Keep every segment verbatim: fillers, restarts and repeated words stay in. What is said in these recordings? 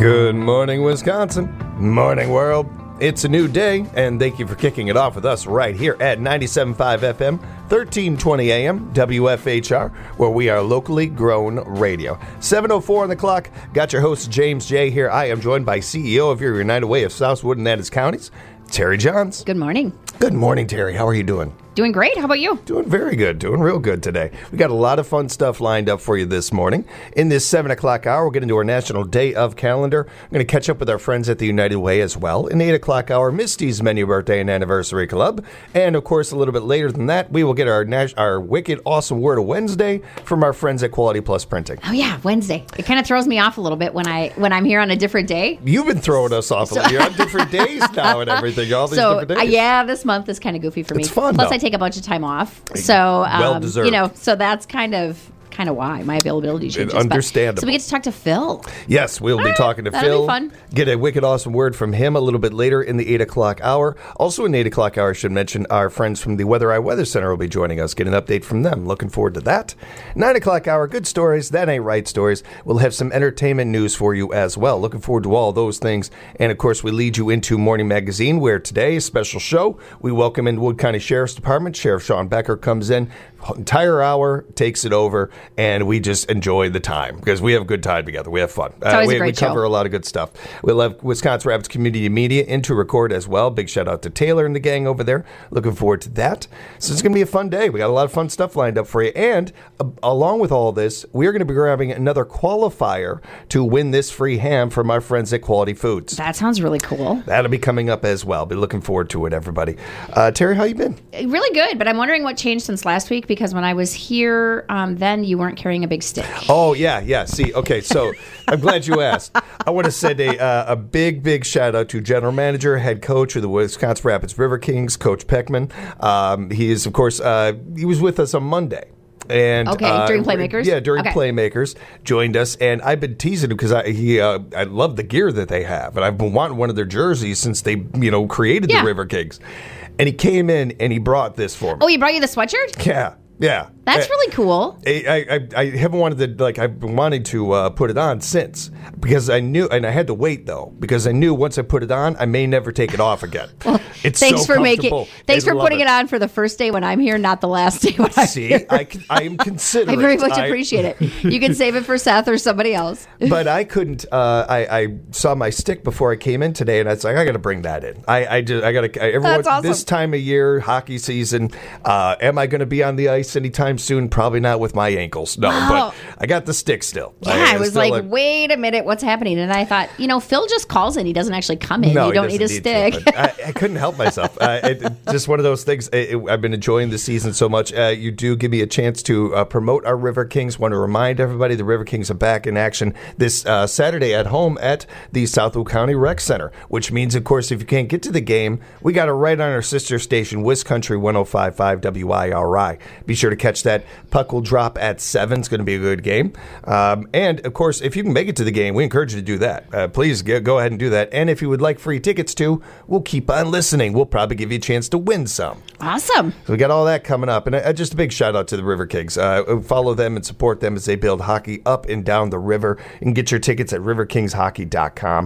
Good morning, Wisconsin. Morning, world. It's a new day, and thank you for kicking it off with us right here at ninety-seven point five F M, thirteen twenty A M, W F H R, where we are locally grown radio. seven oh four on the clock. Got your host, James J. here. I am joined by C E O of your United Way of Southwood and Adams Counties, Terry Johns. Good morning. Good morning, Terry. How are you doing? Doing great. How about you? Doing very good. Doing real good today. We got a lot of fun stuff lined up for you this morning. In this seven o'clock hour, we'll get into our National Day of calendar. I'm going to catch up with our friends at the United Way as well. In the eight o'clock hour, Misty's Menu Birthday and Anniversary Club. And, of course, a little bit later than that, we will get our nas- our wicked awesome Word of Wednesday from our friends at Quality Plus Printing. Oh, yeah, Wednesday. It kind of throws me off a little bit when, I, when I'm here on a different day. You've been throwing us off. So, a little. You're on different days now and everything. All these so, different days. Uh, yeah, this month is kind of goofy for me. It's fun, Plus, though. I take a bunch of time off. So, um, well deserved. You know, so that's kind of kind of why my availability changes. Understandable. But, so we get to talk to Phil. Yes, we'll be Ah, talking to that'll Phil. be fun. Get a wicked awesome word from him a little bit later in the eight o'clock hour. Also in the eight o'clock hour, I should mention our friends from the Weather Eye Weather Center will be joining us. Get an update from them. Looking forward to that. nine o'clock hour, good stories. That ain't right stories. We'll have some entertainment news for you as well. Looking forward to all those things. And of course, we lead you into Morning Magazine, where today, a special show, we welcome in Wood County Sheriff's Department. Sheriff Sean Becker comes in. Entire hour, takes it over, and we just enjoy the time because we have a good time together. We have fun. It's always uh, we, a great we cover show. a lot of good stuff. We'll have Wisconsin Rapids Community Media in to record as well. Big shout out to Taylor and the gang over there. Looking forward to that. So it's going to be a fun day. We got a lot of fun stuff lined up for you. And uh, along with all this, we are going to be grabbing another qualifier to win this free ham from our friends at Quality Foods. That sounds really cool. That'll be coming up as well. Be looking forward to it, everybody. Uh, Terry, how you been? Really good, but I'm wondering what changed since last week because when I was here, Here, um, then you weren't carrying a big stick. Oh, yeah, yeah. See, okay, so I'm glad you asked. I want to send a, uh, a big, big shout out to General Manager, Head Coach of the Wisconsin Rapids River Kings, Coach Peckman. Um, he is, of course, uh, he was with us on Monday. And, okay, uh, during Playmakers? Yeah, during okay. Playmakers, joined us, and I've been teasing him because I he uh, I love the gear that they have, and I've been wanting one of their jerseys since they you know created yeah. the River Kings. And he came in and he brought this for me. Oh, he brought you the sweatshirt? Yeah. Yeah. That's really cool. I, I, I haven't wanted to, like, I've been wanting to uh, put it on since because I knew, and I had to wait, though, because I knew once I put it on, I may never take it off again. Well, it's thanks so for making, thanks They for putting it. it on for the first day when I'm here, not the last day when I'm See, here. I, I am considerate. I very much I, appreciate it. You can save it for Seth or somebody else. But I couldn't, uh, I, I saw my stick before I came in today, and I was like, I got to bring that in. I, I just, I got to, everyone, That's awesome. This time of year, hockey season, uh, am I going to be on the ice anytime soon? Probably not with my ankles. No, wow. but I got the stick still. Yeah, I, I was like, like, wait a minute, what's happening? And I thought, you know, Phil just calls in. He doesn't actually come in. No, you don't he need a doesn't stick. Need to, I, I couldn't help myself. Uh, it, it, just one of those things. It, it, I've been enjoying the season so much. Uh, you do give me a chance to uh, promote our River Kings. Want to remind everybody the River Kings are back in action this uh, Saturday at home at the Southwood County Rec Center, which means, of course, if you can't get to the game, we got it right on our sister station, Wiz Country one oh five point five W I R I. Be sure to catch that. Puck will drop at seven. It's going to be a good game. Um, and, of course, if you can make it to the game, we encourage you to do that. Uh, please get, go ahead and do that. And if you would like free tickets too, we'll keep on listening. We'll probably give you a chance to win some. Awesome. So we got all that coming up. And uh, just a big shout out to the River Kings. Uh, follow them and support them as they build hockey up and down the river. You can get your tickets at river kings hockey dot com.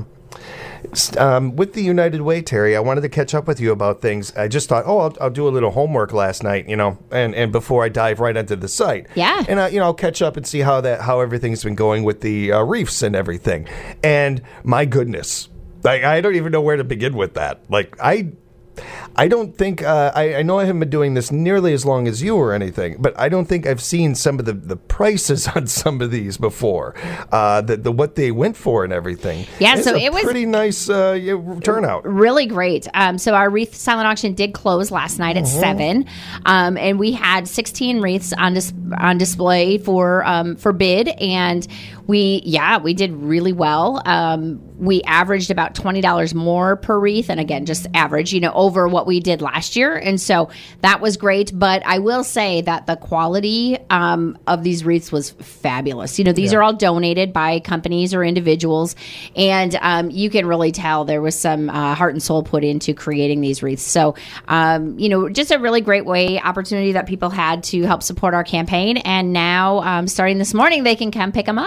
Um, with the United Way, Terry, I wanted to catch up with you about things. I just thought, oh, I'll, I'll do a little homework last night, you know, and, and before I dive right into the site. Yeah. And, uh, you know, I'll catch up and see how that how everything's been going with the uh, reefs and everything. And my goodness, like, I don't even know where to begin with that. Like, I... I don't think, uh, I, I know I haven't been doing this nearly as long as you or anything, but I don't think I've seen some of the, the prices on some of these before, uh, the, the what they went for and everything. Yeah, it's so a it was pretty nice uh, turnout. Really great. Um, so our wreath silent auction did close last night at mm-hmm. seven, um, and we had sixteen wreaths on dis- on display for um, for bid, and we yeah we did really well. Um, we averaged about twenty dollars more per wreath, and again, just average, you know, over what we did last year, and so that was great. But I will say that the quality um, of these wreaths was fabulous. You know, these yeah. are all donated by companies or individuals, and um, you can really tell there was some uh, heart and soul put into creating these wreaths. So, um, you know, just a really great way, opportunity that people had to help support our campaign, and now um, starting this morning, they can come pick them up.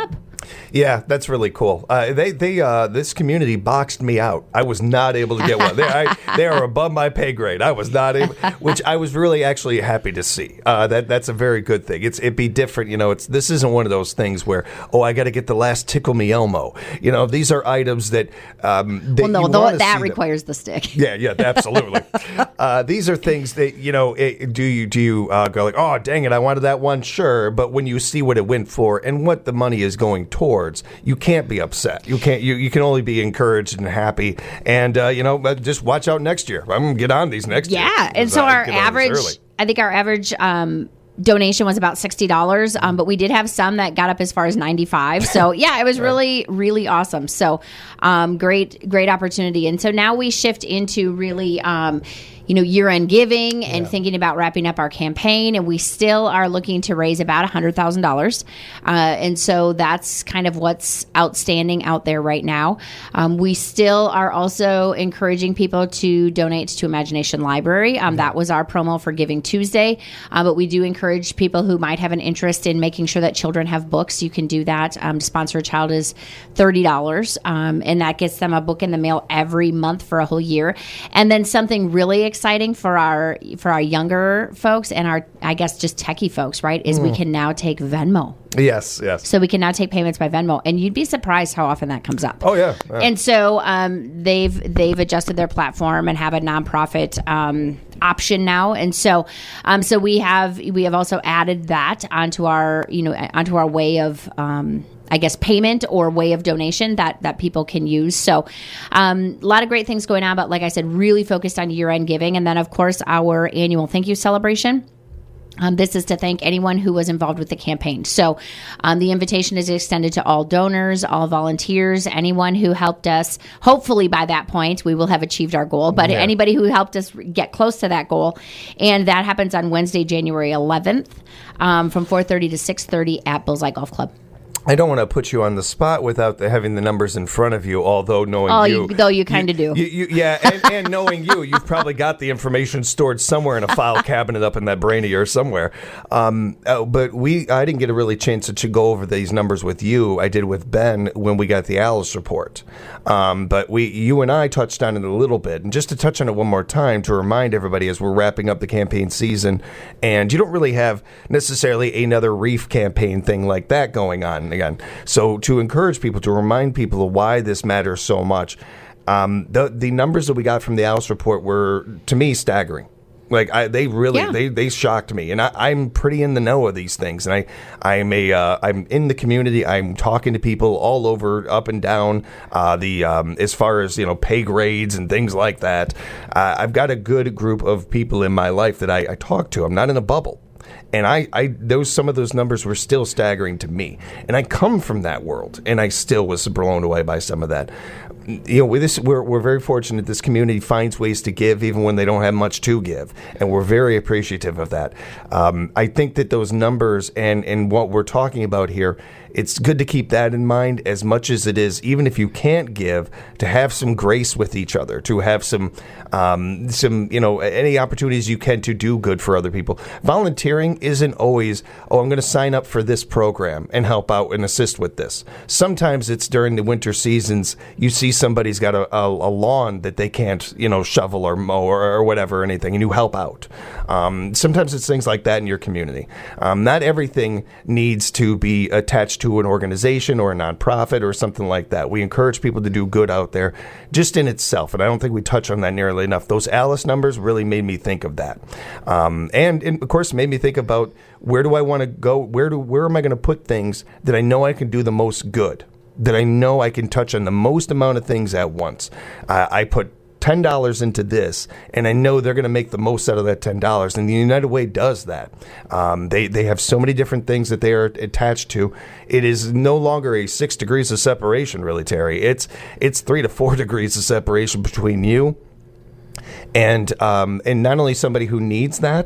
Yeah, that's really cool. Uh, they, they, uh, this community boxed me out. I was not able to get one. They, I, they are above my pay grade. I was not able, which I was really actually happy to see. Uh, that that's a very good thing. It's it'd be different, you know. It's this isn't one of those things where oh, I got to get the last Tickle Me Elmo. You know, these are items that. Um, that well, no, you though, that requires them. the stick. Yeah, yeah, absolutely. uh, these are things that you know. It, do you do you uh, go like, oh, dang it, I wanted that one, sure, but when you see what it went for and what the money is going towards, you can't be upset. You can't. You, you can only be encouraged and happy. And uh, you know, just watch out next year. I'm gonna get on these next yeah. year. Yeah, and so I our average, I think our average. Um, donation was about sixty dollars, um, but we did have some that got up as far as ninety-five dollars. So yeah, it was really, really awesome. So um, great, great opportunity. And so now we shift into really, um, you know, year-end giving and yeah. thinking about wrapping up our campaign. And we still are looking to raise about one hundred thousand dollars. Uh, and so that's kind of what's outstanding out there right now. Um, we still are also encouraging people to donate to Imagination Library. Um, that was our promo for Giving Tuesday. Uh, but we do encourage people who might have an interest in making sure that children have books. You can do that. Um, to sponsor a child is thirty dollars. Um, and that gets them a book in the mail every month for a whole year. And then something really exciting exciting for our for our younger folks and our, I guess, just techie folks, right, is mm. we can now take Venmo. Yes, yes. So we can now take payments by Venmo, and you'd be surprised how often that comes up. Oh yeah. yeah. And so um, they've they've adjusted their platform and have a nonprofit um, option now, and so um, so we have we have also added that onto our you know onto our way of. Um, I guess, payment or way of donation that, that people can use. So um, a lot of great things going on, but like I said, really focused on year-end giving. And then, of course, our annual thank you celebration. Um, this is to thank anyone who was involved with the campaign. So um, the invitation is extended to all donors, all volunteers, anyone who helped us. Hopefully by that point, we will have achieved our goal, but yeah. anybody who helped us get close to that goal. And that happens on Wednesday, January eleventh um, from four thirty to six thirty at Bullseye Golf Club. I don't want to put you on the spot without the, having the numbers in front of you, although knowing oh, you... you though you kind of do. You, you, yeah, and, and knowing you, you've probably got the information stored somewhere in a file cabinet up in that brain of yours somewhere. Um, uh, but we, I didn't get a really chance to go over these numbers with you. I did with Ben when we got the Alice report. Um, but we, you and I touched on it a little bit. And just to touch on it one more time to remind everybody as we're wrapping up the campaign season, and you don't really have necessarily another Reef campaign thing like that going on again. So to encourage people, to remind people of why this matters so much, um, the the numbers that we got from the Alice report were, to me, staggering. Like I, they really, yeah. they, they shocked me, and I, I'm pretty in the know of these things. And I, I'm a, uh, I'm in the community. I'm talking to people all over, up and down. Uh, the um, as far as you know, pay grades and things like that. Uh, I've got a good group of people in my life that I, I talk to. I'm not in a bubble. And I, I, those some of those numbers were still staggering to me. And I come from that world, and I still was blown away by some of that. You know, with this, we're we're very fortunate. This community finds ways to give, even when they don't have much to give, and we're very appreciative of that. Um, I think that those numbers and and what we're talking about here, it's good to keep that in mind as much as it is, even if you can't give, to have some grace with each other, to have some, um, some you know, any opportunities you can to do good for other people. Volunteering isn't always, oh, I'm going to sign up for this program and help out and assist with this. Sometimes it's during the winter seasons, you see somebody's got a, a, a lawn that they can't, you know, shovel or mow or, or whatever, or anything, and you help out. Um, sometimes it's things like that in your community. Um, not everything needs to be attached to an organization or a nonprofit or something like that. We encourage people to do good out there just in itself, and I don't think we touch on that nearly enough. Those Alice numbers really made me think of that. Um, and, and, of course, made me think about where do I want to go? Where do where am I going to put things that I know I can do the most good, that I know I can touch on the most amount of things at once? Uh, I put ten dollars into this, and I know they're going to make the most out of that ten dollars. And the United Way does that. Um, they they have so many different things that they are attached to. It is no longer a six degrees of separation, really, Terry. It's it's three to four degrees of separation between you and um, and not only somebody who needs that,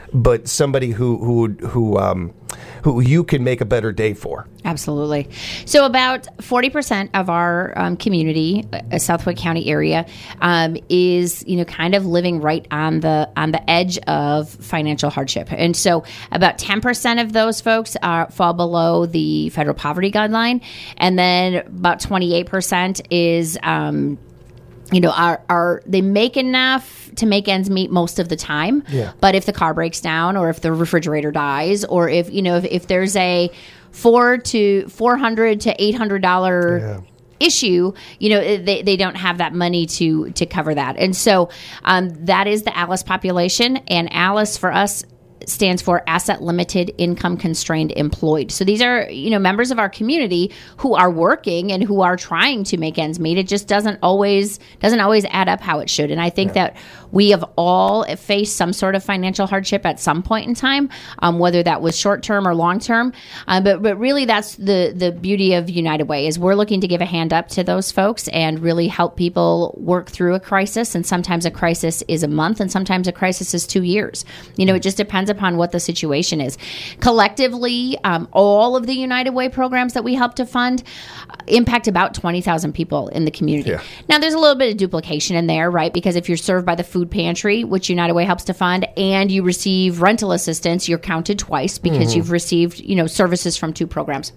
but somebody who who who um, who you can make a better day for. Absolutely. So about forty percent of our um, community, uh, Southwick County area, um, is you know kind of living right on the on the edge of financial hardship, and so about ten percent of those folks are fall below the federal poverty guideline, and then about twenty-eight percent is. Um, You know, are are they make enough to make ends meet most of the time? Yeah. But if the car breaks down, or if the refrigerator dies, or if you know if, if there's a four to four hundred to eight hundred dollar Yeah. issue, you know, they, they don't have that money to to cover that, and so um, that is the ALICE population, and ALICE for us stands for Asset Limited Income Constrained Employed. So these are, you know, members of our community who are working and who are trying to make ends meet. It just doesn't always doesn't always add up how it should. And I think yeah. that we have all faced some sort of financial hardship at some point in time, um, whether that was short term or long term. Um, but but really, that's the the beauty of United Way is we're looking to give a hand up to those folks and really help people work through a crisis. And sometimes a crisis is a month, and sometimes a crisis is two years. You know, it just depends upon what the situation is. Collectively, um, all of the United Way programs that we help to fund uh, impact about twenty thousand people in the community. Yeah. Now, there's a little bit of duplication in there, right? Because if you're served by the food pantry, which United Way helps to fund, and you receive rental assistance, you're counted twice because mm-hmm. you've received, you know, services from two programs.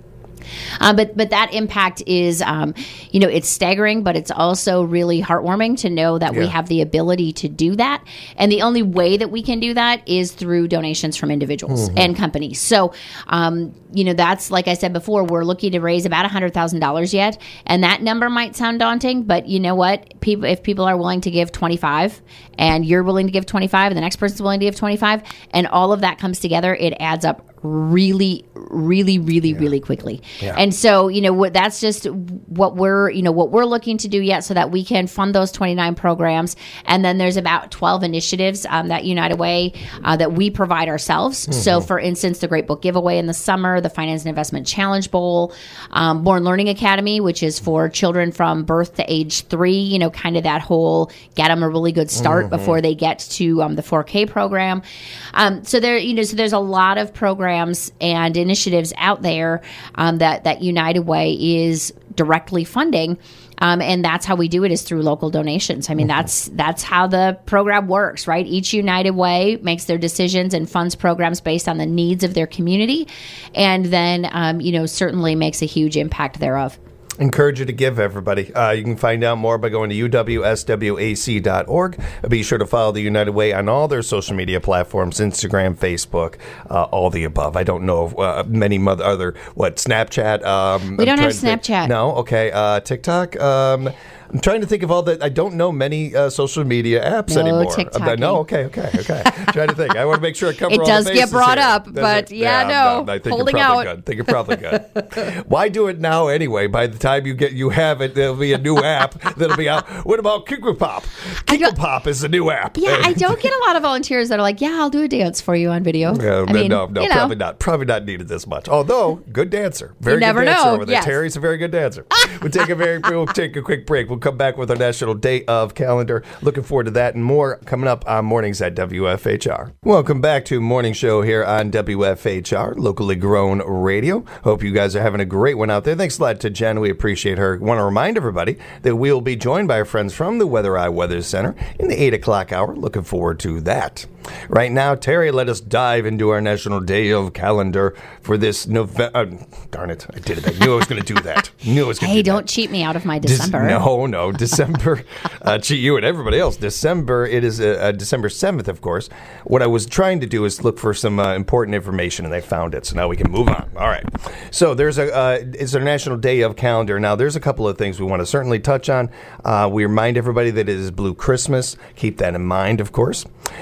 Uh, but but that impact is, um, you know, it's staggering, but it's also really heartwarming to know that yeah. we have the ability to do that. And the only way that we can do that is through donations from individuals mm-hmm. and companies. So, um, you know, that's, like I said before, we're looking to raise about one hundred thousand dollars yet. And that number might sound daunting, but you know what? People, if people are willing to give twenty-five and you're willing to give twenty-five and the next person's willing to give twenty-five and all of that comes together, it adds up really, really, really, yeah. really quickly. Yeah. And so, you know, what that's just what we're, you know, what we're looking to do yet so that we can fund those twenty-nine programs. And then there's about twelve initiatives um, that United Way uh, that we provide ourselves. Mm-hmm. So for instance, the Great Book Giveaway in the summer, the Finance and Investment Challenge Bowl, um, Born Learning Academy, which is for children from birth to age three, you know, kind of that whole get them a really good start mm-hmm. before they get to um, the four K program. Um, so there, you know, so there's a lot of programs and initiatives out there um, that, that United Way is directly funding. Um, and that's how we do it is through local donations. I mean, mm-hmm. that's that's how the program works, right? Each United Way makes their decisions and funds programs based on the needs of their community, and then, um, you know, certainly makes a huge impact thereof. Encourage you to give, everybody. Uh, you can find out more by going to U W S W A C dot org. Be sure to follow the United Way on all their social media platforms, Instagram, Facebook, uh, all the above. I don't know uh, many other, what, Snapchat? Um, we don't have Snapchat. No? Okay. Uh, TikTok? Um, I'm trying to think of all the. I don't know many uh, social media apps no, anymore. TikTok. No, okay, okay, okay. trying to think. I want to make sure I cover it all does the bases get brought here. up, Does but it? yeah, yeah no. no. I think holding you're probably out. good. I think you're probably good. Why do it now anyway? By the time you get you have it, there'll be a new app that'll be out. What about Kickle Pop? Kickle Pop is a new app. Yeah, I don't get a lot of volunteers that are like, yeah, I'll do a dance for you on video. Yeah, I mean, no, no, you know. probably not. Probably not needed this much. Although, good dancer. Very you good never dancer know. over there. Yes. Terry's a very good dancer. We'll take a very we'll take a quick break. We'll come back with our National Day of Calendar. Looking forward to that and more coming up on Mornings at W F H R. Welcome back to Morning Show here on W F H R, locally grown radio. Hope you guys are having a great one out there. Thanks a lot to Jen. We appreciate her. Want to remind everybody that we'll be joined by our friends from the Weather Eye Weather Center in the eight o'clock hour. Looking forward to that. Right now, Terry, let us dive into our National Day of Calendar for this November. Uh, darn it, I did it. I knew I was going to do that. Knew I was going to Hey, do don't that. cheat me out of my December. Des- no, no, December. uh, cheat you and everybody else. December, it is uh, uh, December seventh, of course. What I was trying to do is look for some uh, important information, and I found it. So now we can move on. All right. So there's a uh, it's our National Day of Calendar. Now, there's a couple of things we want to certainly touch on. Uh, we remind everybody that it is Blue Christmas. Keep that in mind, of course.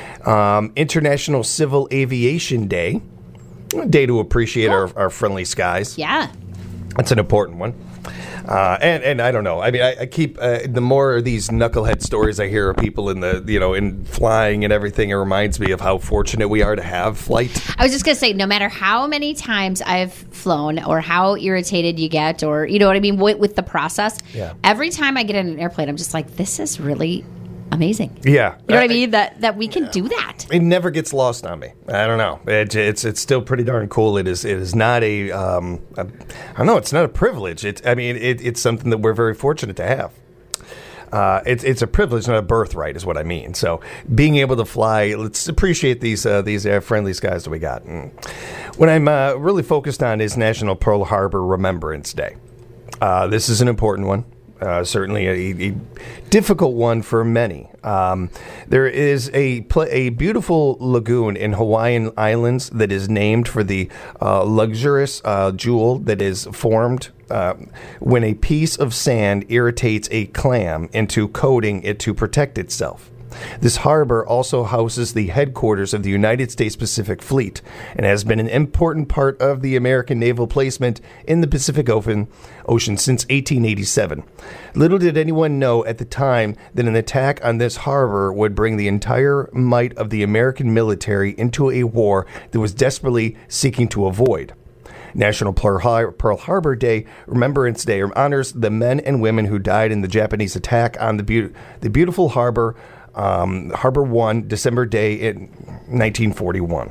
Um, International Civil Aviation Day, a day to appreciate cool. our, our friendly skies. Yeah. That's an important one. Uh, and, and I don't know. I mean, I, I keep, uh, the more of these knucklehead stories I hear of people in the, you know, in flying and everything, it reminds me of how fortunate we are to have flight. I was just going to say, no matter how many times I've flown or how irritated you get or, you know what I mean, with, with the process, yeah. every time I get in an airplane, I'm just like, this is really amazing. Yeah. You know what I mean? That that we can do that. It never gets lost on me. I don't know. It, it's it's still pretty darn cool. It is it is not a, um, a I don't know. It's not a privilege. It I mean it, it's something that we're very fortunate to have. Uh, it's it's a privilege, not a birthright, is what I mean. So being able to fly, let's appreciate these uh, these uh, friendly skies that we got. And what I'm uh, really focused on is National Pearl Harbor Remembrance Day. Uh, this is an important one. Uh, certainly a, a difficult one for many. Um, there is a pl- a beautiful lagoon in Hawaiian Islands that is named for the uh, luxurious uh, jewel that is formed uh, when a piece of sand irritates a clam into coating it to protect itself. This harbor also houses the headquarters of the United States Pacific Fleet and has been an important part of the American naval placement in the Pacific Ocean, Ocean since eighteen eighty-seven. Little did anyone know at the time that an attack on this harbor would bring the entire might of the American military into a war that was desperately seeking to avoid. National Pearl Harbor Day Remembrance Day honors the men and women who died in the Japanese attack on the, be- the beautiful harbor Um, Harbor One, December Day in nineteen forty-one.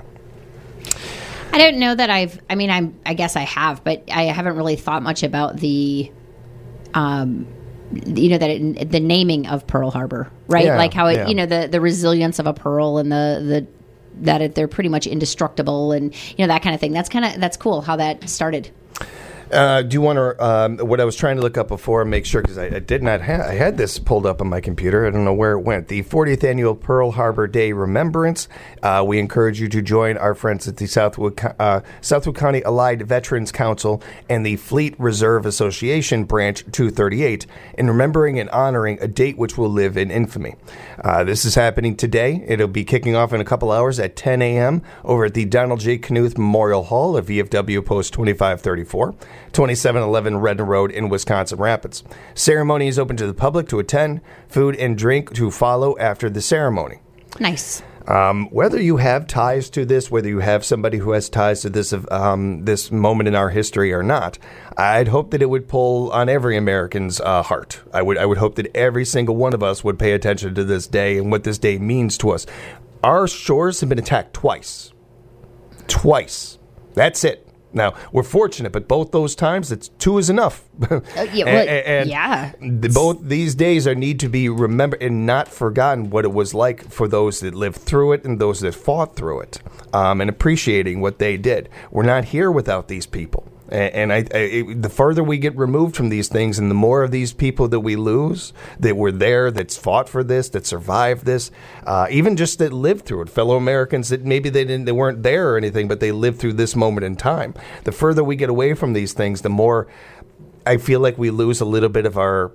I don't know that I've. I mean, I'm. I guess I have, but I haven't really thought much about the, um, you know, that it, the naming of Pearl Harbor, right? Yeah, like how it, yeah. you know, the the resilience of a pearl and the the that it, they're pretty much indestructible and you know that kind of thing. That's kind of that's cool how that started. Uh, do you want to, um, what I was trying to look up before, make sure, because I, I did not have, I had this pulled up on my computer. I don't know where it went. The fortieth Annual Pearl Harbor Day Remembrance. Uh, we encourage you to join our friends at the Southwood, uh, Southwood County Allied Veterans Council and the Fleet Reserve Association Branch two thirty-eight in remembering and honoring a date which will live in infamy. Uh, this is happening today. It'll be kicking off in a couple hours at ten a.m. over at the Donald J. Knuth Memorial Hall of V F W Post twenty-five thirty-four. twenty-seven eleven Redden Road in Wisconsin Rapids. Ceremony is open to the public to attend. Food and drink to follow after the ceremony. Nice. Um, whether you have ties to this, whether you have somebody who has ties to this um, this moment in our history or not, I'd hope that it would pull on every American's uh, heart. I would I would hope that every single one of us would pay attention to this day and what this day means to us. Our shores have been attacked twice. Twice. That's it. Now, we're fortunate, but both those times, it's two is enough. Uh, yeah, well, and, and yeah. The, both these days are need to be remembered and not forgotten what it was like for those that lived through it and those that fought through it, um, and appreciating what they did. We're not here without these people. And I, I it, the further we get removed from these things and the more of these people that we lose that were there, that's fought for this, that survived this, uh, even just that lived through it, fellow Americans that maybe they didn't, they weren't there or anything, but they lived through this moment in time. The further we get away from these things, the more I feel like we lose a little bit of our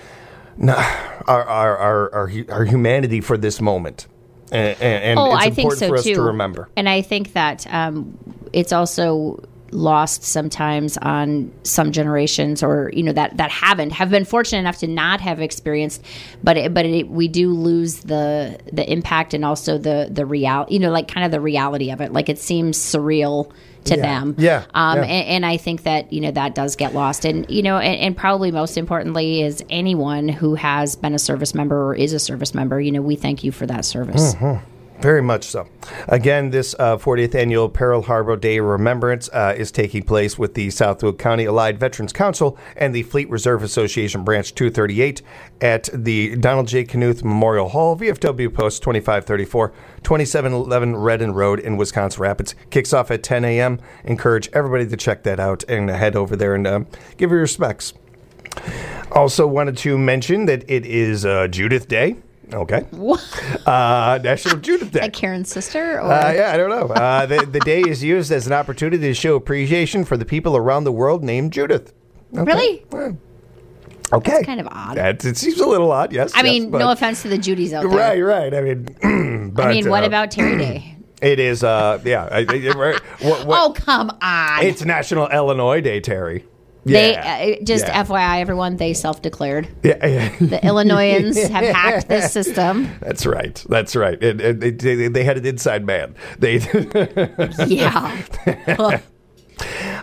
our our our, our, our humanity for this moment. And, and oh, it's I think important so for us too. to remember. And I think that um, it's also lost sometimes on some generations, or you know that that haven't have been fortunate enough to not have experienced, but it, but it, we do lose the the impact and also the the real you know like kind of the reality of it. Like it seems surreal to yeah. them. Yeah. Um, yeah. And, and I think that you know that does get lost, and you know, and, and probably most importantly is anyone who has been a service member or is a service member. You know, we thank you for that service. Mm-hmm. Very much so. Again, this uh, fortieth Annual Pearl Harbor Day Remembrance uh, is taking place with the Southwood County Allied Veterans Council and the Fleet Reserve Association Branch two thirty-eight at the Donald J. Knuth Memorial Hall, V F W Post twenty-five thirty-four, twenty-seven eleven Redden Road in Wisconsin Rapids. Kicks off at ten a.m. Encourage everybody to check that out and head over there and uh, give your respects. Also wanted to mention that it is uh, Judith Day. Okay. What? Uh, National Judith Day. Like Karen's sister? Or? Uh, yeah, I don't know. Uh, the, the day is used as an opportunity to show appreciation for the people around the world named Judith. Okay. Really? Well, okay. That's kind of odd. That, it seems a little odd, yes. I yes, mean, but, no offense to the Judys out there. Right, right. I mean, but, I mean, what uh, about Terry Day? It is, uh, yeah. I, I, right, what, what, Oh, come on. It's National Illinois Day, Terry. They Yeah. uh, just yeah. F Y I, everyone, they self-declared. Yeah, yeah. The Illinoisans have hacked this system. That's right. That's right. It, it, it, they, they had an inside man. They Yeah.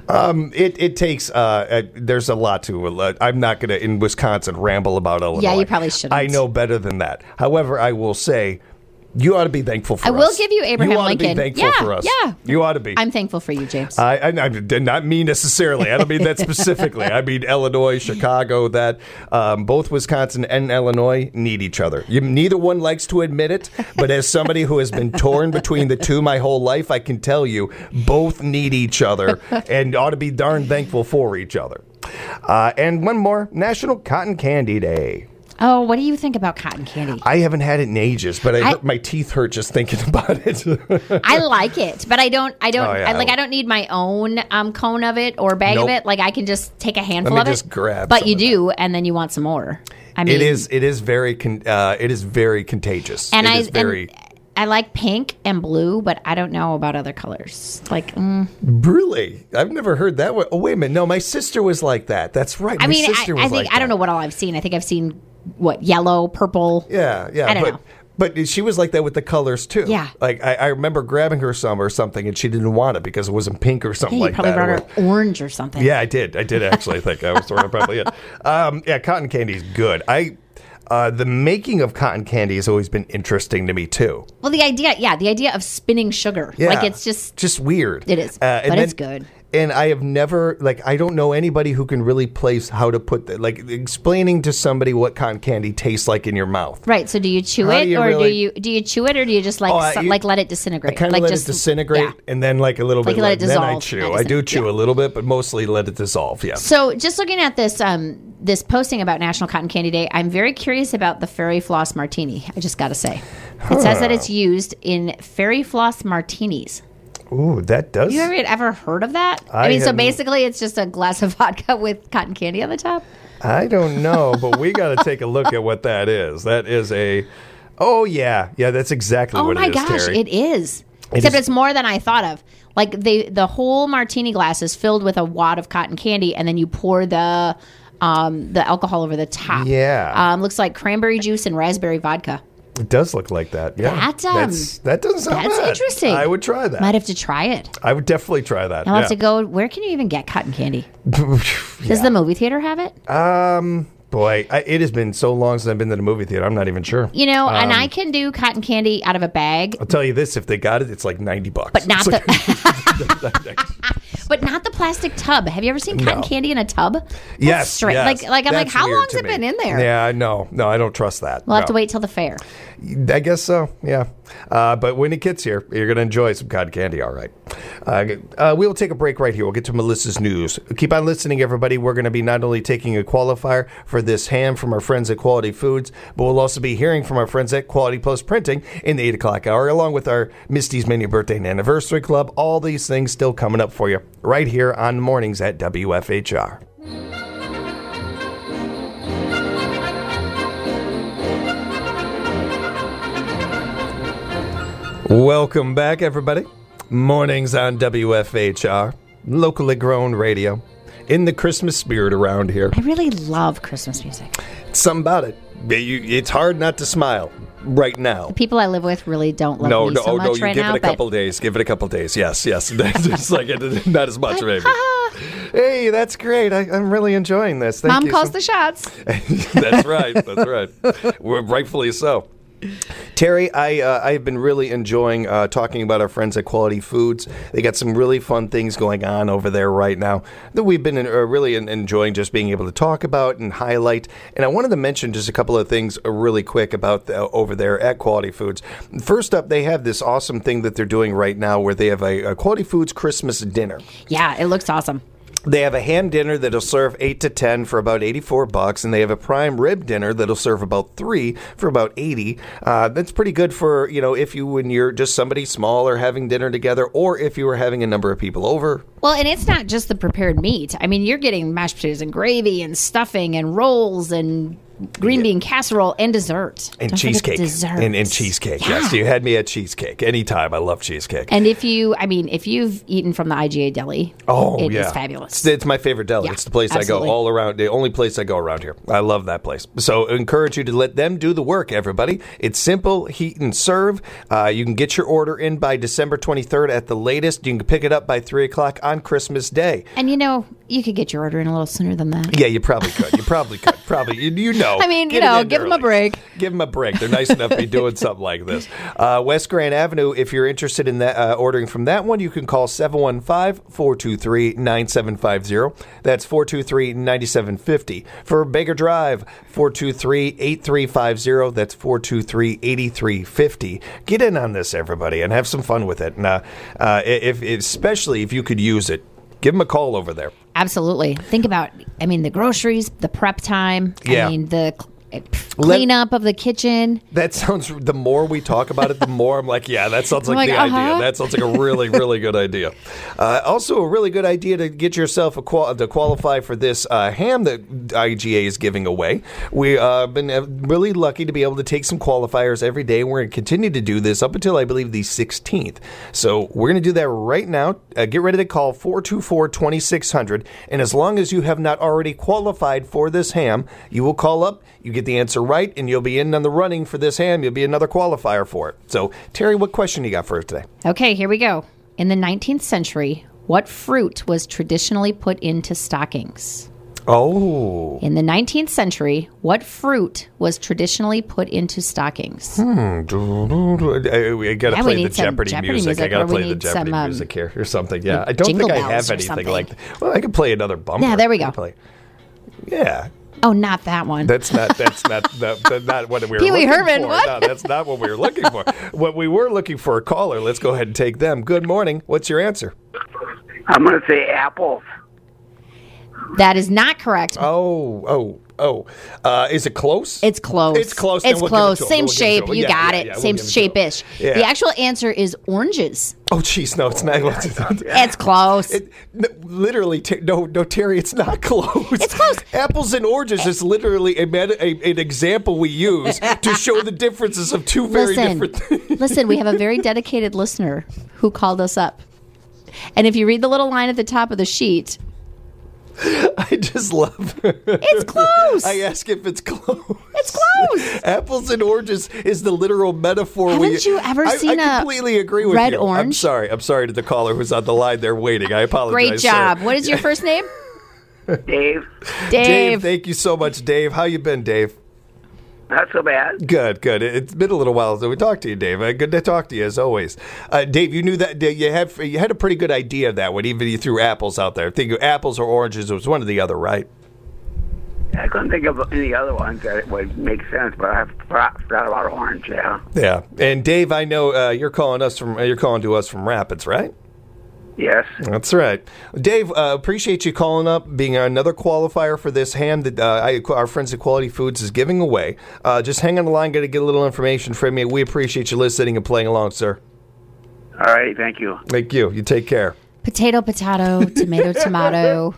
Um, it, it takes, uh, uh, there's a lot to it. I'm not going to, in Wisconsin, ramble about Illinois. Yeah, you probably shouldn't. I know better than that. However, I will say, you ought to be thankful for I us. I will give you Abraham you ought Lincoln. To be thankful yeah, for us. Yeah. You ought to be. I'm thankful for you, James. I, I, I did not mean necessarily. I don't mean that specifically. I mean Illinois, Chicago, that um, both Wisconsin and Illinois need each other. You, neither one likes to admit it, but as somebody who has been torn between the two my whole life, I can tell you both need each other and ought to be darn thankful for each other. Uh, and one more, National Cotton Candy Day. Oh, what do you think about cotton candy? I haven't had it in ages, but I, I hurt, my teeth hurt just thinking about it. I like it, but I don't. I don't. Oh, yeah. I, like. I don't need my own um, cone of it or bag Nope. of it. Like I can just take a handful Let me of just it. grab But some you of do, and then you want some more. I mean, it is. It is very. Con, uh, it is very contagious. And it I is very. and I like pink and blue, but I don't know about other colors. Like, mm. Really? I've never heard that one. Oh, wait a minute. No, my sister was like that. That's right. I my mean, I, sister was I think like I don't that. know what all I've seen. I think I've seen what yellow, purple. Yeah, yeah. I don't but, know. But she was like that with the colors too. Yeah. Like I, I remember grabbing her some or something, and she didn't want it because it wasn't pink or something Yeah, you like probably that. brought her orange or something. Yeah, I did. I did actually think I was throwing it probably it. Um, yeah, cotton candy is good. I uh, the making of cotton candy has always been interesting to me too. Well, the idea, yeah, the idea of spinning sugar, Yeah, like it's just just weird. It is, Uh, and but then- it's good. And I have never, like, I don't know anybody who can really place how to put that, like, explaining to somebody what cotton candy tastes like in your mouth. Right. So, do you chew How it, do you or really- do you do you chew it, or do you just like Oh, I- so- you- like let it I disintegrate? kind of like let just it disintegrate, yeah. and then, like, a little Like bit, you let it then I dissolve, chew. not I do disin- chew yeah. a little bit, but mostly let it dissolve, yeah. So, just looking at this um, this posting about National Cotton Candy Day, I'm very curious about the Fairy Floss Martini. I just got to say, it says that it's used in Fairy Floss martinis. Ooh, that does. You ever ever heard of that? I I, mean, so hadn't- basically, it's just a glass of vodka with cotton candy on the top. I don't know, but we got to take a look at what that is. That is a. Oh yeah, yeah. That's exactly Oh what my it is, gosh, Terry. it is. Except is- it's more than I thought of. Like they, the whole martini glass is filled with a wad of cotton candy, and then you pour the um, the alcohol over the top. Yeah. um, looks like cranberry juice and raspberry vodka. It does look like that. Yeah, That, um, That's, that doesn't sound That's bad. interesting. I would try that. Might have to try it. I would definitely try that. I'll yeah. have to go. Where can you even get cotton candy? Yeah. Does the movie theater have it? Um, boy, I, it has been so long since I've been to the movie theater. I'm not even sure. You know, and Um, I can do cotton candy out of a bag, I'll tell you this: if they got it, it's like ninety bucks. but not It's the like- but not the plastic tub. Have you ever seen cotton No. candy in a tub? That's yes, straight. yes. Like, like I'm like, That's how weird long's to it me. been in there? Yeah, no, no, I don't trust that. We'll have to No. wait till the fair. I guess so. Yeah, uh, but when it gets here, you're going to enjoy some cotton candy. All right. Uh, uh, we'll take a break right here. We'll get to Melissa's news. Keep on listening, everybody. We're going to be not only taking a qualifier for this ham from our friends at Quality Foods, but we'll also be hearing from our friends at Quality Post Printing in the eight o'clock hour, along with our Misty's Mini Birthday and Anniversary Club. All these things still coming up for you right here on Mornings at W F H R. Welcome back, everybody. Mornings on W F H R, locally grown radio. In the Christmas spirit around here. I really love Christmas music. Something about it. You- It's hard not to smile right now. People I live with really don't love No, me no, so oh, much no. You right give now. it a but couple days. Give it a couple days. Yes, yes. It's like it, not as much, maybe. Hey, that's great. I, I'm really enjoying this. Thank Mom you calls so- the shots. That's right. That's right. We're rightfully so. Terry, I uh, I've been really enjoying uh, talking about our friends at Quality Foods. They got some really fun things going on over there right now that we've been uh, really en- enjoying just being able to talk about and highlight. And I wanted to mention just a couple of things uh, really quick about the, over there at Quality Foods. First up, they have this awesome thing that they're doing right now where they have a, a Quality Foods Christmas dinner. Yeah, it looks awesome. They have a ham dinner that'll serve eight to ten for about eighty-four bucks, and they have a prime rib dinner that'll serve about three for about eighty. Uh, that's pretty good for, you know, if you when you're just somebody small or having dinner together, or if you were having a number of people over. Well, and it's not just the prepared meat. I mean, you're getting mashed potatoes and gravy and stuffing and rolls and green bean casserole, and dessert. And Don't cheesecake. Dessert. And, and cheesecake, Yeah. yes. You had me at cheesecake. Anytime. I love cheesecake. And if you, I mean, if you've eaten from the I G A deli, Oh, it yeah. is fabulous. It's, it's my favorite deli. Yeah, it's the place absolutely. I go all around, the only place I go around here. I love that place. So I encourage you to let them do the work, everybody. It's simple, heat and serve. Uh, you can get your order in by December twenty-third at the latest. You can pick it up by three o'clock on Christmas Day. And you know, you could get your order in a little sooner than that. Yeah, you probably could. You probably could. Probably. You, you know. I mean, Get you it know, in give them a early. break. Give them a break. They're nice enough to be doing something like this. Uh, West Grand Avenue, if you're interested in that, uh, ordering from that one, you can call seven one five, four two three, nine seven five zero. That's four two three, nine seven five zero. For Baker Drive, four two three, eight three five zero. That's four two three, eight three five zero. Get in on this, everybody, and have some fun with it. And uh, uh, if, especially if you could use it, give them a call over there. Absolutely. Think about, I mean, the groceries, the prep time. Yeah. I mean, the cl- cleanup of the kitchen. That sounds, the more we talk about it, the more I'm like, yeah, that sounds like, Like, the uh-huh. idea. That sounds like a really, really good idea. Uh, also, a really good idea to get yourself a qual- to qualify for this uh, ham that I G A is giving away. We've uh, been uh, really lucky to be able to take some qualifiers every day. We're going to continue to do this up until, I believe, the sixteenth. So we're going to do that right now. Uh, get ready to call four two four, two six zero zero. And as long as you have not already qualified for this ham, you will call up, you get the answer right, and you'll be in on the running for this ham. You'll be another qualifier for it. So, Terry, what question you got for us today? Okay, here we go. In the nineteenth century, what fruit was traditionally put into stockings? Oh. In the nineteenth century, what fruit was traditionally put into stockings? Hmm. I got to Yeah, play we the need some Jeopardy, Jeopardy music. music, I got to or we play the need Jeopardy some, um, music here or something. Yeah. I don't Jingle think I bells have or anything something. like that. Well, I could play another bumper. Yeah, there we I go. could play- Yeah. Oh, not that one. That's not that's not that, that's not what we were Pee Wee looking Herman, for. what? No, that's not what we were looking for. What we were looking for a caller. Let's go ahead and take them. Good morning. What's your answer? I'm going to say apples. That is not correct. Oh, oh, oh. Uh, is it close? It's close. It's close, then It's we'll give it close. to 'em. Same We'll give it to shape. 'em. You Yeah, got yeah, it. yeah, we'll Same give it to 'em. shape-ish. Yeah. The actual answer is oranges. Oh, jeez, no, it's not. It's close. It, no, literally, ter- no, no, Terry, it's not close. It's close. Apples and oranges is literally a, met- a, an example we use to show the differences of two very Listen, different things. listen, we have a very dedicated listener who called us up. And if you read the little line at the top of the sheet, I just love it's close. I ask if it's close. It's close. Apples and oranges is the literal metaphor. we, Haven't you ever I, seen I a completely agree with red you. I'm orange? sorry. I'm sorry to the caller who's on the line there waiting. I apologize. Great job. sir. What is your first name? Dave, Dave. Dave, thank you so much, Dave. How you been, Dave? not so bad. Good, good. It's been a little while since we talked to you, Dave. Uh, Good to talk to you as always. Uh, Dave, you knew that you had you had a pretty good idea of that when even you threw apples out there. Think of apples or oranges. It was one or the other, right? I couldn't think of any other ones that would make sense, but I forgot forgot about orange, yeah. Yeah. And Dave, I know uh, you're calling us from uh, you're calling to us from Rapids, right? Yes. That's right. Dave, uh, appreciate you calling up, being another qualifier for this ham that uh, I, our friends at Quality Foods is giving away. Uh, just hang on the line, got to get a little information from you. We appreciate you listening and playing along, sir. All right, thank you. Thank you. You take care. Potato, potato, tomato, tomato.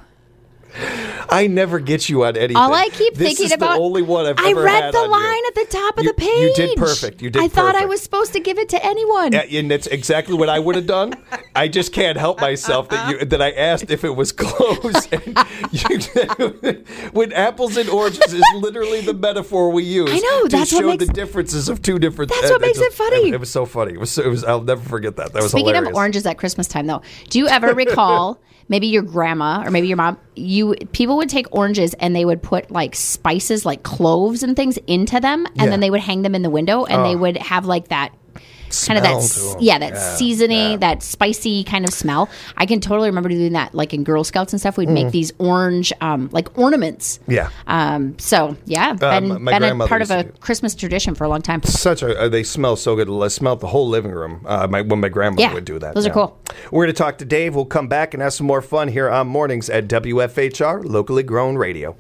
I never get you on anything. All I keep this thinking is about. the only one I've I ever read had the on line you. at the top of You- the page. you did perfect. You did I thought I perfect. was supposed to give it to anyone. Yeah, and that's exactly what I would have done. I just can't help myself that you that I asked if it was close. And you, when apples and oranges is literally the metaphor we use. I know, to that's show what makes- the differences of two different. That's what makes it funny. It, was so funny. It was. So, it was. I'll never forget that. That was Speaking hilarious. of oranges at Christmas time, though, do you ever recall maybe your grandma or maybe your mom? You people would take oranges and they would put like spices, like cloves and things, into them, and Yeah. then they would hang them in the window, and they would have like that. Kind of that, Smell to 'em. yeah, that Yeah, seasoning, yeah. that spicy kind of smell. I can totally remember doing that, like in Girl Scouts and stuff. We'd make these orange, um, like ornaments. Mm. Yeah. Um. So yeah, been, my- my been a grandmother part of used a to do- Christmas tradition for a long time. Such a uh, they smell so good. I smelled the whole living room. Uh, my, when my grandmother Yeah, would do that. those are Yeah. cool. We're going to talk to Dave. We'll come back and have some more fun here on mornings at W F H R, locally grown radio.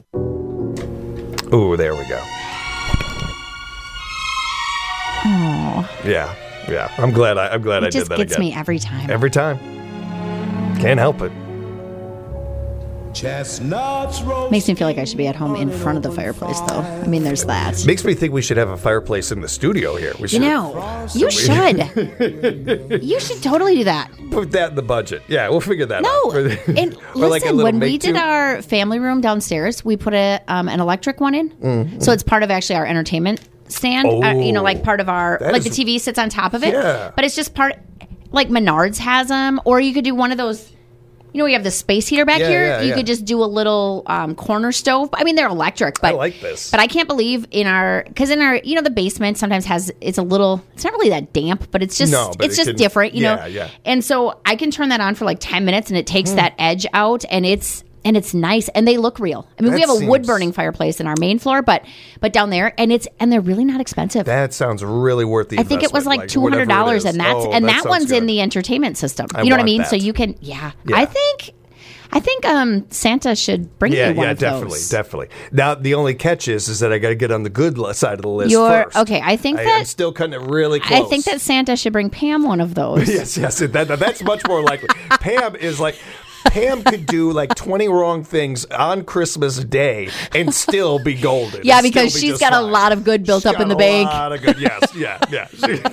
Ooh, there we go. Oh, Yeah, yeah. I'm glad. I, I'm glad I it just did that gets again. me every time. Every time. Can't help it. Chestnuts roast. Makes me feel like I should be at home in front of the fireplace, though. I mean, there's that. Makes me think we should have a fireplace in the studio here. We You should know, you should. You should totally do that. put that in the budget. Yeah, we'll figure that No, out. and Or like a listen, little when we make did to. our family room downstairs, we put a um, an electric one in, Mm-hmm. so it's part of actually our entertainment stand. Uh, you know, like part of our That like is- the T V sits on top of it, Yeah. but it's just part. Like Menards has them, or you could do one of those. You know, we have the space heater back Yeah, here. yeah, you yeah. could just do a little um, corner stove. I mean, they're electric, but I like this. But I can't believe in our because in our you know the basement sometimes has it's a little it's not really that damp, but it's just No, but it's it just can- different, you yeah, know. yeah. And so I can turn that on for like ten minutes, and it takes Hmm. that edge out, and it's and it's nice, and they look real. I mean, we That have a wood seems- burning fireplace in our main floor, but but down there, and it's and they're really not expensive. That sounds really worth the I think it was investment, like two hundred whatever it dollars, is. and that's Oh, and that, sounds one's in good. the entertainment system. I You know what I want mean? that. So you can, yeah. Yeah. I think, I think um, Santa should bring Yeah, you one yeah, of definitely, those. definitely. Now the only catch is, is that I got to get on the good li- side of the list You're first. okay. I think I, that I'm still cutting it really close. I think that Santa should bring Pam one of those. Yes, yes, that, that- that's much more likely. Pam is like. Pam could do like twenty wrong things on Christmas Day and still be golden. Yeah, and because still be she's just got a fine. lot of good built She's up in got the a bank. lot of good, yes, yeah, yeah.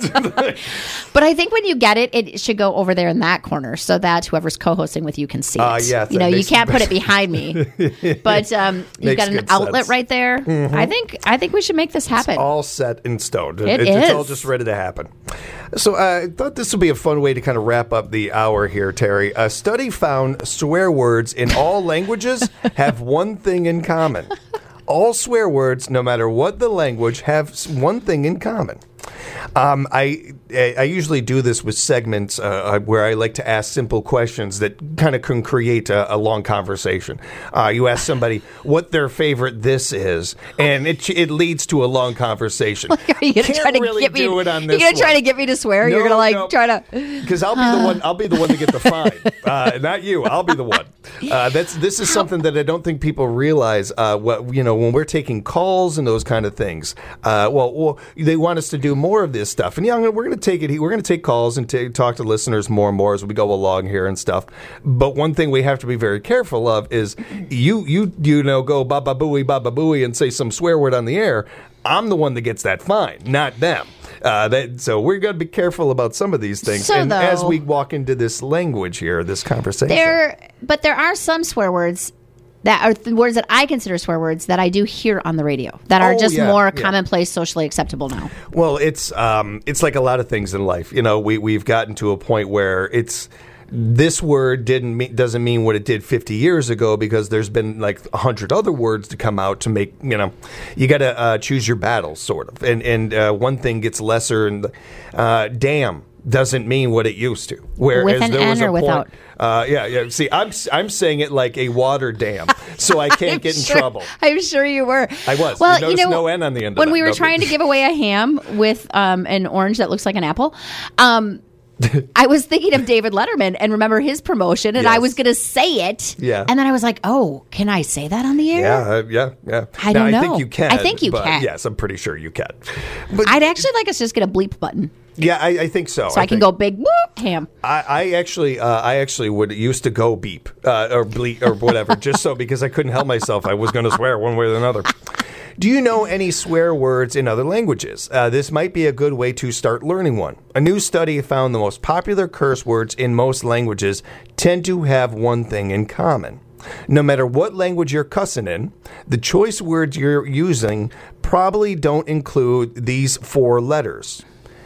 But I think when you get it, it should go over there in that corner so that whoever's co-hosting with you can see it. Uh, yeah, you know, that you makes- can't put it behind me. But um, you've Makes got an good outlet sense. Mm-hmm. right there. I think I think we should make this happen. all set in stone. It it's, it's all is. just ready to happen. So uh, I thought this would be a fun way to kind of wrap up the hour here, Terry. A study found swear words in all languages have one thing in common. All swear words, no matter what the language, have s- one thing in common. Um, I I usually do this with segments uh, where I like to ask simple questions that kind of can create a, a long conversation. Uh, you ask somebody what their favorite this is, and it it leads to a long conversation. Are you gonna Can't try to really get me? do it on You're this gonna try one. to get me to swear. No, You're gonna like no. try to. Because I'll be the one. I'll be the one to get the fine, uh, not you. I'll be the one. Uh, that's this is something that I don't think people realize. Uh, what you know when we're taking calls and those kind of things. Uh, well, well, they want us to do more of this stuff, and yeah, I'm gonna, we're going to take it. We're going to take calls and ta talk to listeners more and more as we go along here and stuff. But one thing we have to be very careful of is you you you know go baba booey baba booey and say some swear word on the air. I'm the one that gets that fine, not them. Uh, that, so we're going to be careful about some of these things. So, and as though- we walk into this language here, this conversation, There, but there are some swear words that are th- words that I consider swear words that I do hear on the radio that are Oh, just yeah, more yeah. commonplace, socially acceptable now. well, it's um, it's like a lot of things in life. You know, we we've gotten to a point where it's. This word didn't mean, doesn't mean what it did fifty years ago because there's been like a hundred other words to come out to make, you know, you got to uh, choose your battles sort of. And, and uh, one thing gets lesser and uh, damn doesn't mean what it used to. Whereas With an there was N a or without? point, uh, yeah, yeah. See, I'm, I'm saying it like a water dam so I can't I'm get in sure- trouble. I'm sure you were. I was. Well, You you, noticed know, no N on the end of when that. we were No, trying but- to give away a ham with um, an orange that looks like an apple. Um, I was thinking of David Letterman and remember his promotion, and I Yes. was going to say it. Yeah. And then I was like, oh, can I say that on the air? Yeah, uh, yeah, yeah. I Now, don't I know. think you can. I think you but can. Yes, I'm pretty sure you can. But I'd actually like us to just get a bleep button yeah, I, I think so. so I, can think- go big whoop, ham. I, I actually, uh, I actually would used to go beep uh, or bleep or whatever, just so because I couldn't help myself. I was going to swear one way or another. Do you know any swear words in other languages? Uh, this might be a good way to start learning one. A new study found the most popular curse words in most languages tend to have one thing in common. No matter what language you're cussing in, the choice words you're using probably don't include these four letters: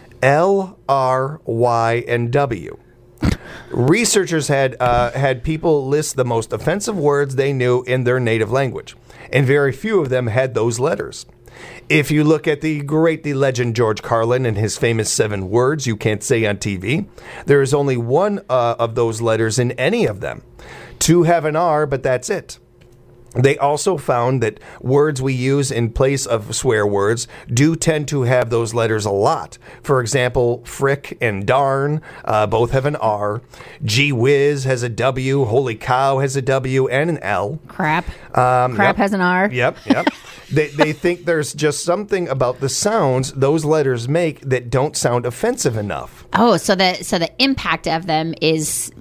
L, R, Y, and W. Researchers had uh, had people list the most offensive words they knew in their native language, and very few of them had those letters. If you look at the great, the legend George Carlin and his famous seven words you can't say on T V, there is only one uh, of those letters in any of them. Two have an R, but that's it. They also found that words we use in place of swear words do tend to have those letters a lot. For example, frick and darn uh, both have an R. Gee whiz has a W. Holy cow has a W and an L. Crap. Um, Crap yep. has an R. Yep, yep. they, they think there's just something about the sounds those letters make that don't sound offensive enough. Oh, so the so the impact of them is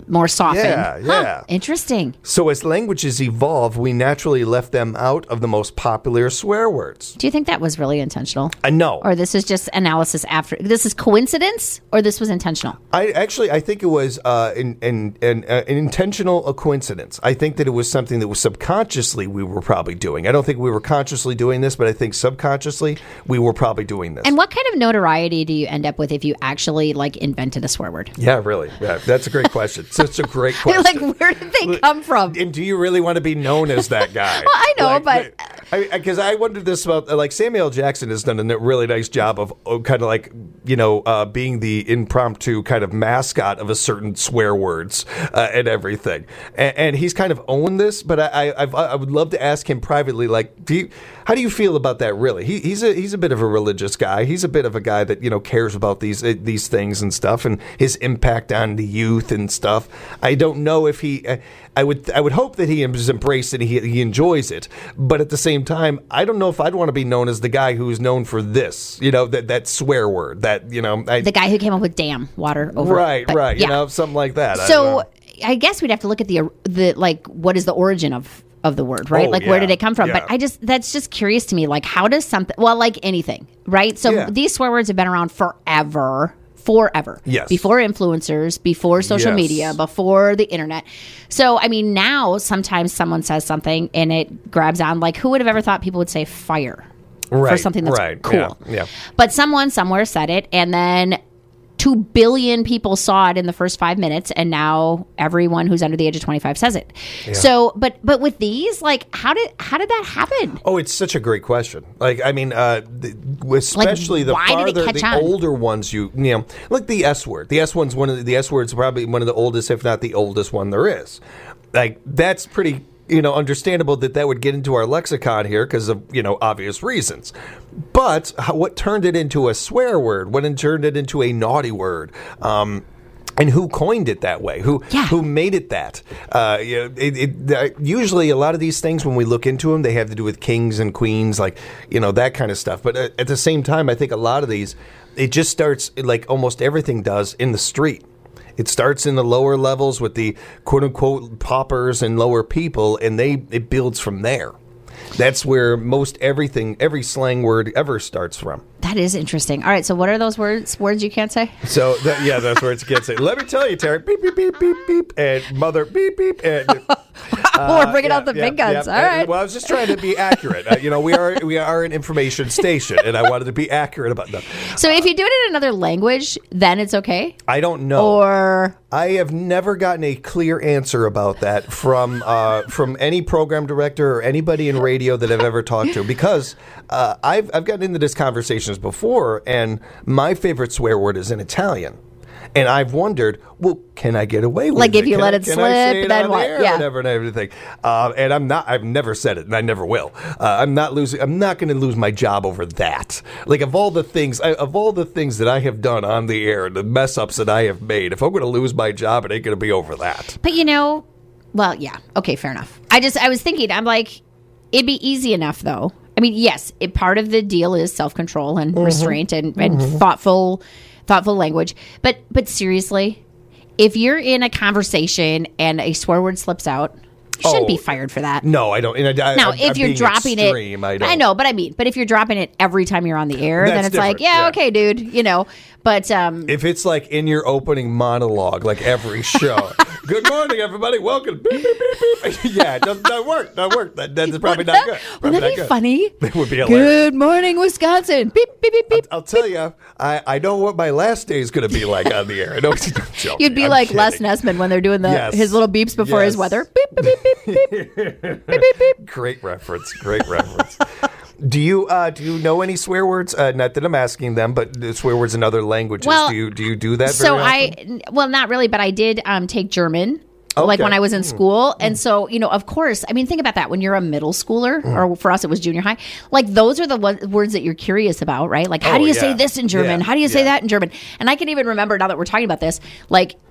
more softened. Yeah, Huh, yeah. interesting. So as languages evolve, we naturally left them out of the most popular swear words. Do you think that was really intentional? I know. Or this is just analysis after? This is coincidence, or this was intentional? I actually, I think it was uh, in, in, in, uh, an intentional a coincidence. I think that it was something that was subconsciously we were probably doing. I don't think we were consciously doing this, but I think subconsciously we were probably doing this. And what kind of notoriety do you end up with if you actually like invented a swear word? Yeah, really. Yeah, that's a great question. Such a great question. Like, where did they come from? And do you really want to be known as that guy? Well, I know, like, but because I, I wondered this about like Samuel L. Jackson has done a really nice job of uh, kind of like you know uh, being the impromptu kind of mascot of a certain swear words uh, and everything, and, and he's kind of owned this. But I, I, I've, I would love to ask him privately, like, do you, how do you feel about that? Really, he, he's a he's a bit of a religious guy. He's a bit of a guy that you know cares about these uh, these things and stuff, and his impact on the youth and stuff. I don't know if he. Uh, I would I would hope that he has embraced it and he, he enjoys it. But at the same time, I don't know if I'd want to be known as the guy who's known for this, you know, that, that swear word, that, you know. I, the guy who came up with damn water over. Right, but, right, yeah. you know, something like that. So I, I guess we'd have to look at the, the like, what is the origin of, of the word, right? Oh, like, yeah, where did it come from? yeah. But I just, that's just curious to me. Like, how does something, well, like anything, right? So Yeah. these swear words have been around forever. Forever. Yes. Before influencers, before social Yes. media, before the internet. So, I mean, now sometimes someone says something and it grabs on. Like, who would have ever thought people would say fire for Right, something that's right, cool? yeah, yeah. But someone somewhere said it, and then two billion people saw it in the first five minutes, and now everyone who's under the age of twenty-five says it. So, but but with these, like, how did how did that happen? Oh, it's such a great question. Like, I mean, uh, the, especially Like, the why did it farther, catch the on? older ones you, you know, like the S word. The S one's one of the, the S word's probably one of the oldest, if not the oldest one there is. Like, that's pretty, you know, understandable that that would get into our lexicon here because of, you know, obvious reasons. But how, what turned it into a swear word? What turned it into a naughty word? Um, And who coined it that way? Who Yeah. who made it that? Uh, you know, it, it, uh, usually, a lot of these things, when we look into them, they have to do with kings and queens, like you know that kind of stuff. But uh, at the same time, I think a lot of these, it just starts like almost everything does in the street. It starts in the lower levels with the quote unquote paupers and lower people, and they it builds from there. That's where most everything, every slang word ever starts from. That is interesting. All right, so what are those words words you can't say? So, that, yeah, that's where it's gets it. Let me tell you, Terry, beep, beep, beep, beep, beep, and mother, beep, beep, and... We're bringing yeah, out the yeah, big guns. yeah. All right. Well, I was just trying to be accurate. Uh, you know, we are we are an information station, and I wanted to be accurate about that. So if you do it in another language, then it's okay? I don't know. Or... I have never gotten a clear answer about that from uh, from any program director or anybody in radio that I've ever talked to, because uh, I've I've gotten into this conversations before, and my favorite swear word is in Italian. And I've wondered, well, can I get away with Like it? if you Can let I- it can I slip, say it then on what? the air Yeah. or whatever and everything. Uh, and I'm not. I've never said it, and I never will. Uh, I'm not losing. I'm not going to lose my job over that. Like of all the things, I, of all the things that I have done on the air, the mess ups that I have made, if I'm going to lose my job, it ain't going to be over that. But you know, well, yeah. Okay, fair enough. I just, I was thinking, I'm like, it'd be easy enough though. I mean, yes, it, part of the deal is self-control and Mm-hmm. restraint and, and thoughtful, thoughtful language. But, but seriously, if you're in a conversation and a swear word slips out, you shouldn't Oh, be fired for that. No, I don't. And I, Now, I, if I'm you're being dropping extreme, it, I, don't. know, but I mean, but if you're dropping it every time you're on the air, then That's it's like, different, yeah, yeah. okay, dude, you know. But um, If it's like in your opening monologue, like every show, good morning, everybody, welcome. Beep, beep, beep, beep. Yeah, it doesn't, doesn't work. Doesn't work. That, that's probably not good. Probably wouldn't that not be good. funny? That would be hilarious. Good morning, Wisconsin. Beep beep beep beep. I'll tell you, I, I know what my last day is going to be like on the air. I know it's not joking. You'd be I'm like kidding. Les Nessman when they're doing the Yes. his little beeps before his Yes. weather. Beep beep beep beep beep beep beep beep. Great reference. Great reference. Do you uh, do you know any swear words? Uh, not that I'm asking them, but the swear words in other languages. Well, do you do you do that? So very often? I, well, not really, but I did um, take German. Like Okay. when I was in school. And so, you know, of course, I mean, think about that. When you're a middle schooler, or for us, it was junior high, like those are the one, words that you're curious about, right? Like, how Oh, do you yeah. say this in German? Yeah, How do you say yeah. that in German? And I can even remember now that we're talking about this, like,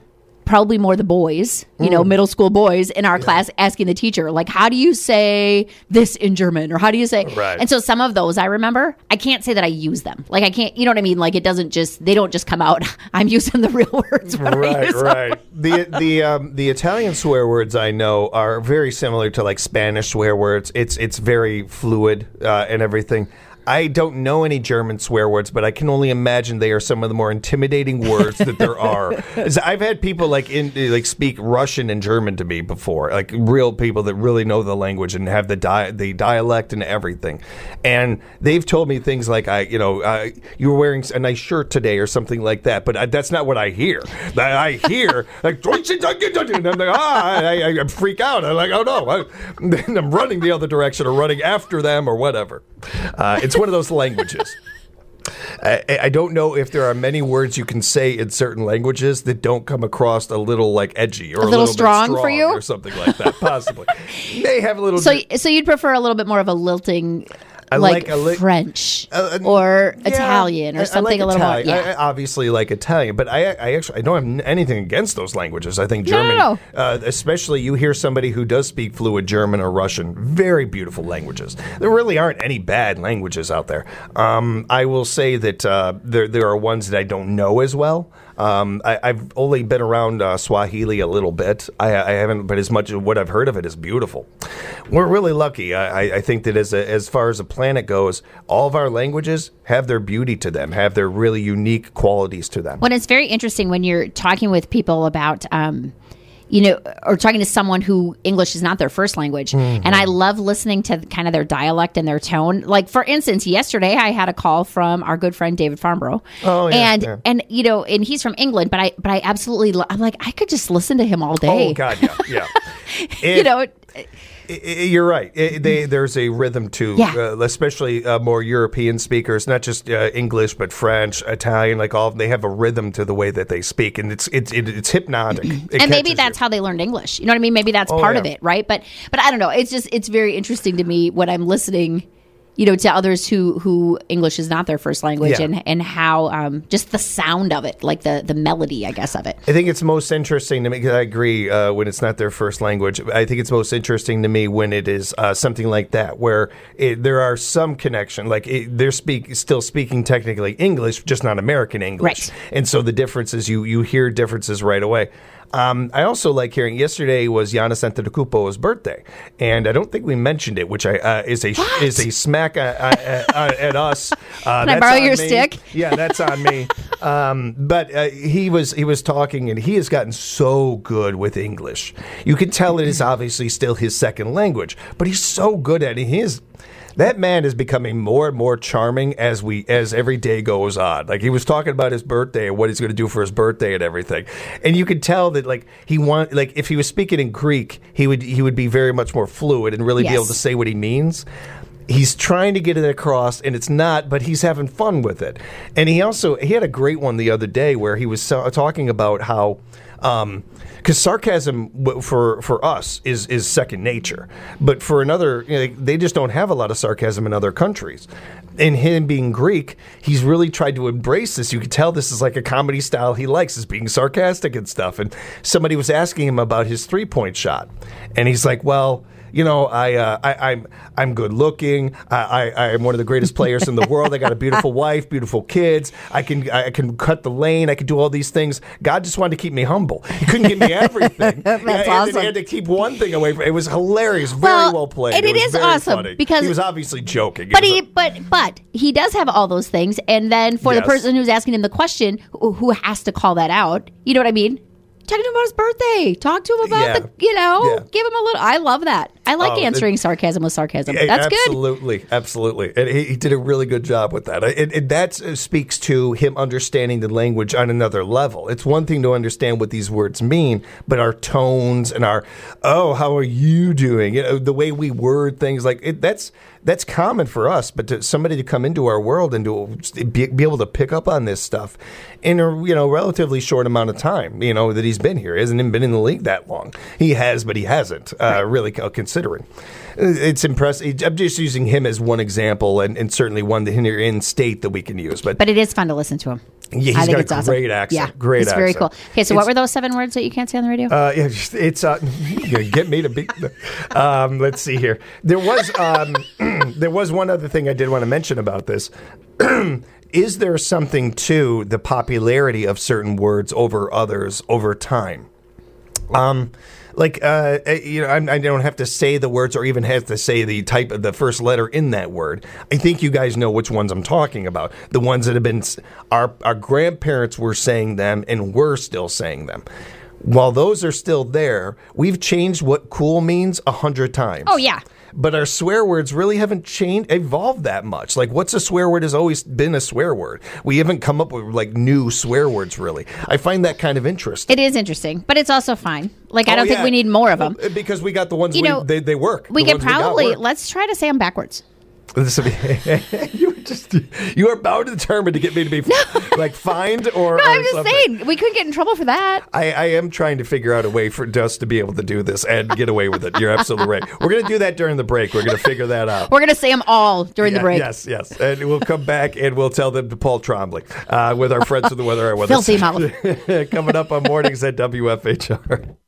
probably more the boys, you know, middle school boys in our yeah. class asking the teacher, like, how do you say this in German? Or how do you say? Right. And so some of those I remember, I can't say that I use them. Like, I can't, you know what I mean? Like, it doesn't just, they don't just come out. I'm using the real words. Right, right. The the um, the Italian swear words I know are very similar to like Spanish swear words. It's, it's very fluid uh, and everything. I don't know any German swear words, but I can only imagine they are some of the more intimidating words that there are. I've had people like in like speak Russian and German to me before, like real people that really know the language and have the di- the dialect and everything. And they've told me things like, "I, you know, uh, you were wearing a nice shirt today," or something like that. But I, that's not what I hear. I hear like, and I'm like, ah, I, I, I freak out. I'm like, oh no, I, and I'm running the other direction or running after them or whatever. Uh, it's one of those languages. I, I don't know if there are many words you can say in certain languages that don't come across a little like edgy or a, a little, little strong, bit strong for you or something like that. Possibly, they have a little. So, bit, so you'd prefer a little bit more of a lilting. I like, like a li- French uh, or yeah, Italian or something I like a little Italian. more. Yeah. I, I obviously like Italian, but I, I actually I don't have anything against those languages. I think German, no, no, no. Uh, especially you hear somebody who does speak fluid German or Russian, very beautiful languages. There really aren't any bad languages out there. Um, I will say that uh, there there are ones that I don't know as well. Um, I, I've only been around uh, Swahili a little bit. I, I haven't, but as much as what I've heard of it is beautiful. We're really lucky. I, I think that as a, as far as the planet goes, all of our languages have their beauty to them, have their really unique qualities to them. Well, it's very interesting when you're talking with people about, um, you know, or talking to someone who English is not their first language. Mm-hmm. And I love listening to kind of their dialect and their tone. Like, for instance, yesterday I had a call from our good friend David Farnborough. Oh, yeah. And, yeah. and you know, and he's from England, but I, but I absolutely, lo- I'm like, I could just listen to him all day. Oh, God, yeah, yeah. It, you know, it, You're right. It, they, there's a rhythm to, yeah. uh, especially uh, more European speakers, not just uh, English, but French, Italian. Like all, they have a rhythm to the way that they speak, and it's it's it, it's hypnotic. It and maybe that's you. how they learned English. You know what I mean? Maybe that's oh, part yeah. of it, right? But but I don't know. It's just it's very interesting to me when I'm listening, you know, to others who, who English is not their first language, yeah. and, and how um, just the sound of it, like the, the melody, I guess, of it. I think it's most interesting to me, because I agree uh, when it's not their first language. I think it's most interesting to me when it is uh, something like that, where it, there are some connection, like it, they're speak, still speaking technically English, just not American English. Right. And so the differences, you, you hear differences right away. Um, I also like hearing, yesterday was Giannis Antetokounmpo's birthday, and I don't think we mentioned it, which I uh, is a what? is a smack uh, uh, uh, at us. Uh, Can I borrow your me. stick? Yeah, that's on me. Um, but uh, he was he was talking, and he has gotten so good with English. You can tell it is obviously still his second language, but he's so good at it. He is. That man is becoming more and more charming as we as every day goes on. Like, he was talking about his birthday and what he's going to do for his birthday and everything, and you could tell that like he want like if he was speaking in Greek, he would he would be very much more fluid and really yes. be able to say what he means. He's trying to get it across, and it's not, but he's having fun with it. And he also he had a great one the other day where he was so, talking about how. Um, Because sarcasm for for us is is second nature, but for another, you know, they just don't have a lot of sarcasm in other countries. And him being Greek, he's really tried to embrace this. You can tell this is like a comedy style he likes, is being sarcastic and stuff. And somebody was asking him about his three point shot, and he's like, "Well, you know, I, uh, I, I'm, I'm good looking. I, I, I'm one of the greatest players in the world. I got a beautiful wife, beautiful kids. I can, I can cut the lane. I can do all these things. God just wanted to keep me humble. He couldn't give me everything. That's yeah, awesome. He had to keep one thing away from it. It was hilarious. Very well, well played. And it, it is very awesome funny. because he was obviously joking. But it he, a, but, but he does have all those things. And then for yes. the person who's asking him the question, who, who has to call that out, you know what I mean? Talk to him about his birthday. Talk to him about Yeah. the, you know, Yeah. give him a little. I love that. I like Oh, answering it- sarcasm with sarcasm. Yeah, That's good. absolutely, absolutely, and he, he did a really good job with that. And, and that speaks to him understanding the language on another level. It's one thing to understand what these words mean, but our tones and our oh, how are you doing? You know, the way we word things, like it, that's that's common for us. But to somebody to come into our world and to be, be able to pick up on this stuff in a you know relatively short amount of time, you know that he's been here, he hasn't even been in the league that long. He has, but he hasn't uh, right. really considering. It's impressive. I'm just using him as one example, and, and certainly one here in state that we can use. But but it is fun to listen to him. Yeah, he's I think got it's a awesome. great accent. Yeah, Great it's accent. very cool. Okay, so It's- what were those seven words that you can't say on the radio? Uh, yeah, just- it's uh, you get me to be. Um, let's see here. There was um, there was one other thing I did want to mention about this. Is there something to the popularity of certain words over others over time? Um, like uh, you know, I, I don't have to say the words or even have to say the type of the first letter in that word. I think you guys know which ones I'm talking about. The ones that have been our our grandparents were saying them and we're still saying them. While those are still there, we've changed what cool means a hundred times. Oh, yeah. But our swear words really haven't changed, evolved that much. Like, what's a swear word has always been a swear word. We haven't come up with, like, new swear words, really. I find that kind of interesting. It is interesting, but it's also fine. Like, I Oh, don't think yeah. we need more of them. Well, because we got the ones, You we, know, they, they work. We The could ones got probably, work. let's try to say them backwards. This will be, you are just you are bound and determined to get me to be like fined or. No, or I'm just something. saying, we could get in trouble for that. I, I am trying to figure out a way for us to be able to do this and get away with it. You're absolutely right. We're going to do that during the break. We're going to figure that out. We're going to say them all during Yeah, the break. Yes, yes. And we'll come back and we'll tell them to Paul Trombley uh, with our friends of the weather are with Filthy us. mouth. Coming up on Mornings at W F H R.